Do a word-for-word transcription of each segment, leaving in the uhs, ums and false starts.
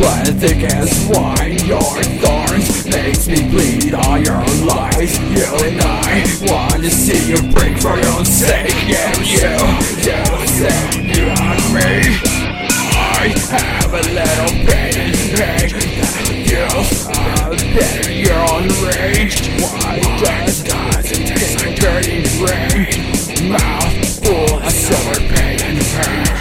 But thick as wine, your thorns makes me bleed all your lies. You and I want to see you break for your own sake. Yeah, you, you said you on me. I have a little pain in pain. You are better, you're on rage. Why does it taste like dirty rain? Mouth full of silver pain and pain.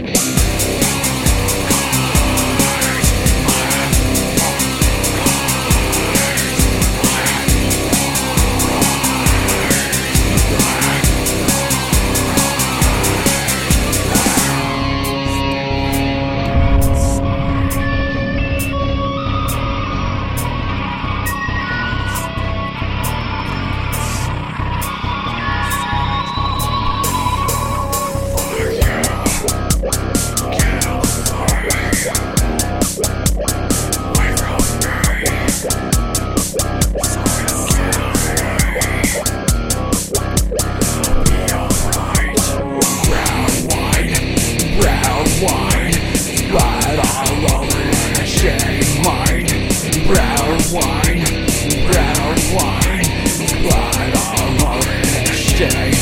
Wine, blood all over the shade mine. Brown wine, brown wine, blood all over the shade.